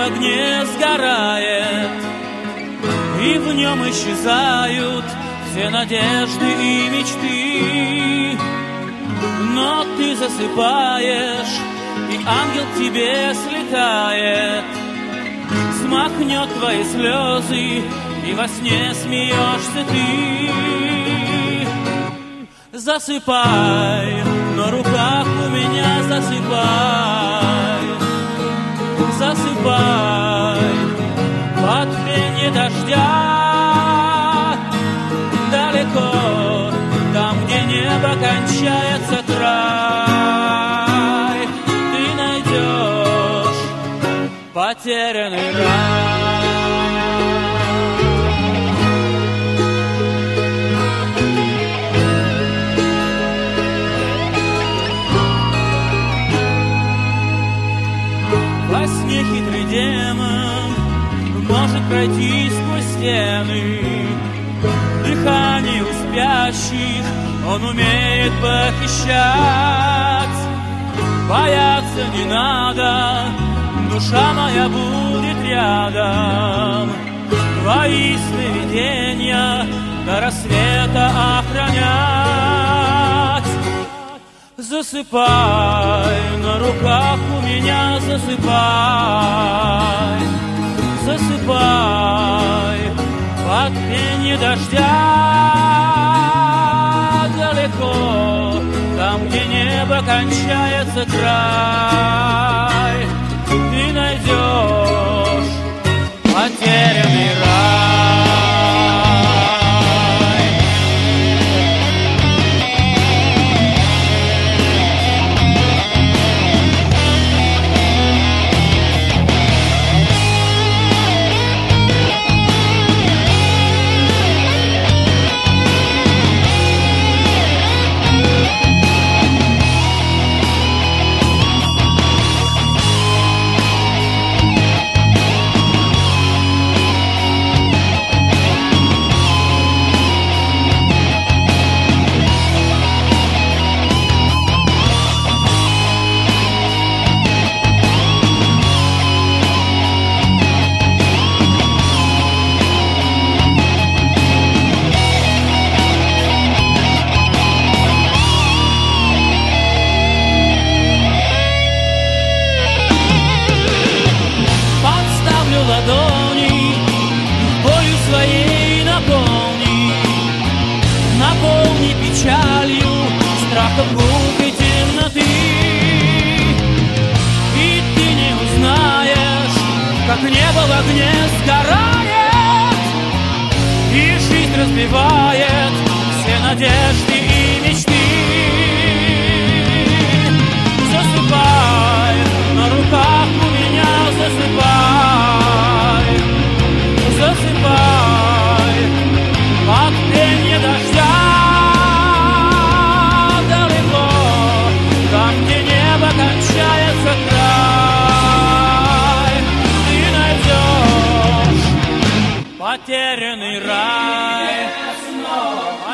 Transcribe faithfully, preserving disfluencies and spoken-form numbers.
огне сгорает, и в нем исчезают все надежды и мечты. Но ты засыпаешь, и ангел к тебе слетает, смахнет твои слезы, и во сне смеешься ты. Засыпай, на руках у меня засыпай, засыпай под пенье дождя, далеко, там, где небо кончается край, ты найдешь потерянный рай. Во сне хитрый демон может пройти сквозь стены, дыхание у спящих он умеет похищать. Бояться не надо, душа моя будет рядом, твои сновидения до рассвета охранять. Засыпай, на руках у меня засыпай, засыпай под пенье дождя, далеко, там, где небо кончается край, ты найдешь потерянный рай. Ладони болью своей наполни, наполни печалью, страхом глухой темноты. И ты не узнаешь, как небо в огне сгорает, и жизнь разбивает все надежды и мечты. Засыпай, на руках у меня засыпай, засыпай под пенье дождя, далеко, там, где небо кончается край, ты найдешь потерянный рай.